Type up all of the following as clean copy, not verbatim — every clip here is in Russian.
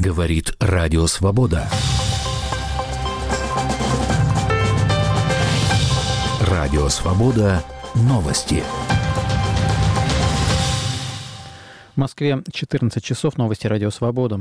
Говорит Радио Свобода. Радио Свобода. Новости. В Москве 14 часов. Новости Радио Свобода.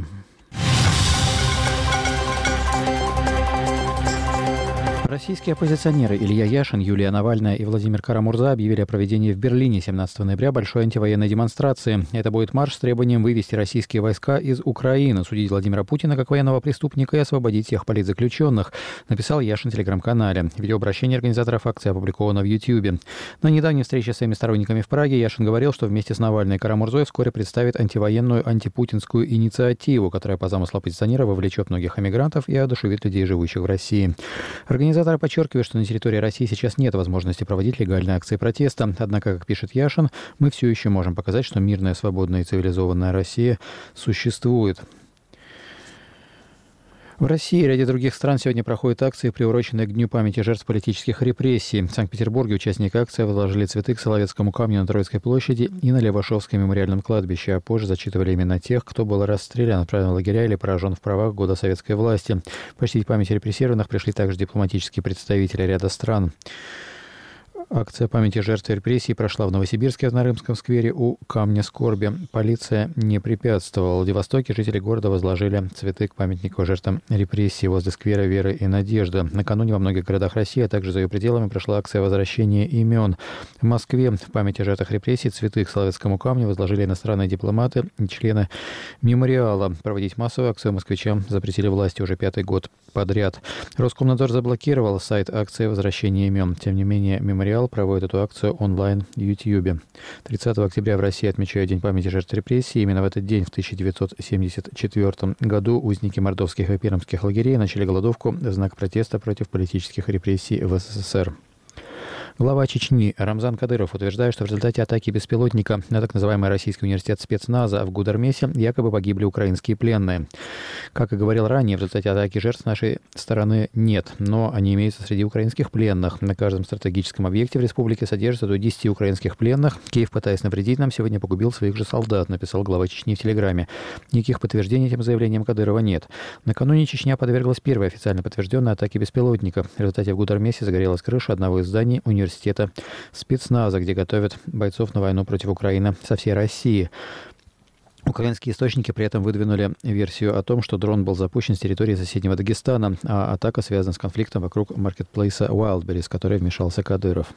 Российские оппозиционеры Илья Яшин, Юлия Навальная и Владимир Кара-Мурза объявили о проведении в Берлине 17 ноября большой антивоенной демонстрации. Это будет марш с требованием вывести российские войска из Украины, судить Владимира Путина как военного преступника и освободить всех политзаключенных, написал Яшин в телеграм-канале. Видеообращение организаторов акции опубликовано в YouTube. На недавней встрече с своими сторонниками в Праге Яшин говорил, что вместе с Навальной и Кара-Мурзой вскоре представит антивоенную антипутинскую инициативу, которая по замыслу оппозиционера вовлечет многих эмигрантов и одушевит людей, живущих в России. Организаторы подчеркивают, что на территории России сейчас нет возможности проводить легальные акции протеста. Однако, как пишет Яшин, мы все еще можем показать, что мирная, свободная и цивилизованная Россия существует. В России и ряде других стран сегодня проходят акции, приуроченные к Дню памяти жертв политических репрессий. В Санкт-Петербурге участники акции возложили цветы к Соловецкому камню на Троицкой площади и на Левашовском мемориальном кладбище, а позже зачитывали имена тех, кто был расстрелян, отправлен в лагеря или поражен в правах года советской власти. Почтить память репрессированных пришли также дипломатические представители ряда стран. Акция памяти жертв репрессий прошла в Новосибирске, в Нарымском сквере у Камня скорби. Полиция не препятствовала. В Владивостоке жители города возложили цветы к памятнику жертвам репрессий возле сквера Веры и Надежды. Накануне во многих городах России, а также за ее пределами, прошла акция возвращения имен. В Москве в память о жертвах репрессий цветы к Соловецкому камню возложили иностранные дипломаты и члены мемориала. Проводить массовую акцию москвичам запретили власти уже 5-й год подряд. Роскомнадзор заблокировал сайт акции возвращения имен. Тем не менее, мемориал проводит эту акцию онлайн в YouTube. 30 октября в России отмечают День памяти жертв репрессий. Именно в этот день, в 1974 году, узники мордовских и пермских лагерей начали голодовку в знак протеста против политических репрессий в СССР. Глава Чечни Рамзан Кадыров утверждает, что в результате атаки беспилотника на так называемый российский университет спецназа в Гудармесе якобы погибли украинские пленные. Как и говорил ранее, в результате атаки жертв с нашей стороны нет, но они имеются среди украинских пленных. На каждом стратегическом объекте в республике содержится до 10 украинских пленных. Киев, пытаясь навредить нам, сегодня погубил своих же солдат, написал глава Чечни в Телеграме. Никаких подтверждений этим заявлениям Кадырова нет. Накануне Чечня подверглась первой официально подтвержденной атаке беспилотника. В результате в Гудармесе загорелась крыша одного из зданий университета спецназа, где готовят бойцов на войну против Украины со всей России. Украинские источники при этом выдвинули версию о том, что дрон был запущен с территории соседнего Дагестана, а атака связана с конфликтом вокруг маркетплейса Wildberries, в который вмешался Кадыров.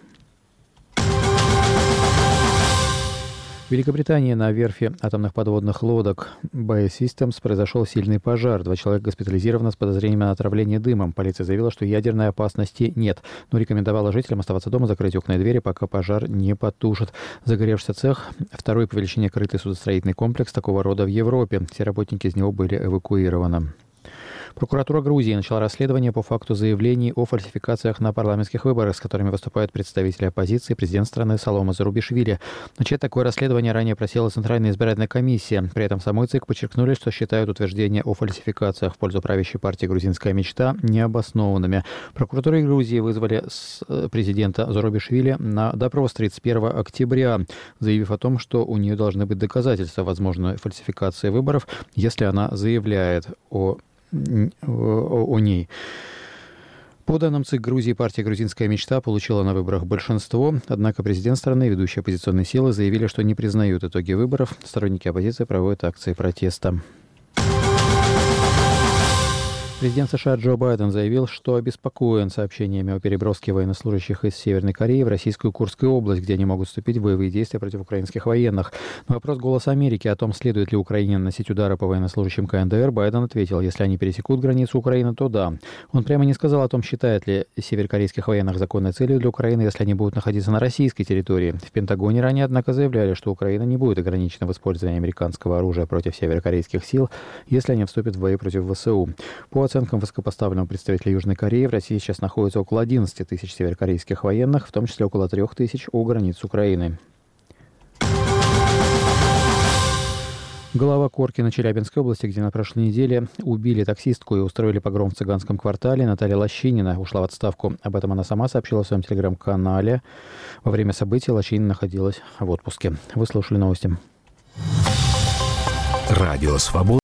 В Великобритании на верфи атомных подводных лодок Bay Systems произошел сильный пожар. 2 человека госпитализированы с подозрением на отравление дымом. Полиция заявила, что ядерной опасности нет, но рекомендовала жителям оставаться дома, закрыть окна и двери, пока пожар не потушат. Загоревшийся цех – второй по величине крытый судостроительный комплекс такого рода в Европе. Все работники из него были эвакуированы. Прокуратура Грузии начала расследование по факту заявлений о фальсификациях на парламентских выборах, с которыми выступают представители оппозиции, президент страны Саломе Зурабишвили. Начать такое расследование ранее просила Центральная избирательная комиссия. При этом в самой ЦИК подчеркнули, что считают утверждения о фальсификациях в пользу правящей партии «Грузинская мечта» необоснованными. Прокуратура Грузии вызвали президента Зурабишвили на допрос 31 октября, заявив о том, что у нее должны быть доказательства возможной фальсификации выборов, если она заявляет о ней. По данным ЦИК Грузии, партия «Грузинская мечта» получила на выборах большинство, однако президент страны и ведущие оппозиционные силы заявили, что не признают итоги выборов. Сторонники оппозиции проводят акции протеста. Президент США Джо Байден заявил, что обеспокоен сообщениями о переброске военнослужащих из Северной Кореи в российскую Курскую область, где они могут вступить в боевые действия против украинских военных. На вопрос «Голоса Америки» о том, следует ли Украине наносить удары по военнослужащим КНДР, Байден ответил, если они пересекут границу Украины, то да. Он прямо не сказал о том, считает ли северокорейских военных законной целью для Украины, если они будут находиться на российской территории. В Пентагоне ранее, однако, заявляли, что Украина не будет ограничена в использовании американского оружия против северокорейских сил, если они вступят в бои против ВСУ. По оценкам высокопоставленного представителя Южной Кореи, в России сейчас находится около 11 тысяч северокорейских военных, в том числе около 3 тысяч у границ Украины. Глава Коркина Челябинской области, где на прошлой неделе убили таксистку и устроили погром в цыганском квартале, Наталья Лощинина ушла в отставку. Об этом она сама сообщила в своем телеграм-канале. Во время событий Лощинина находилась в отпуске. Вы слушали новости. Радио Свобода.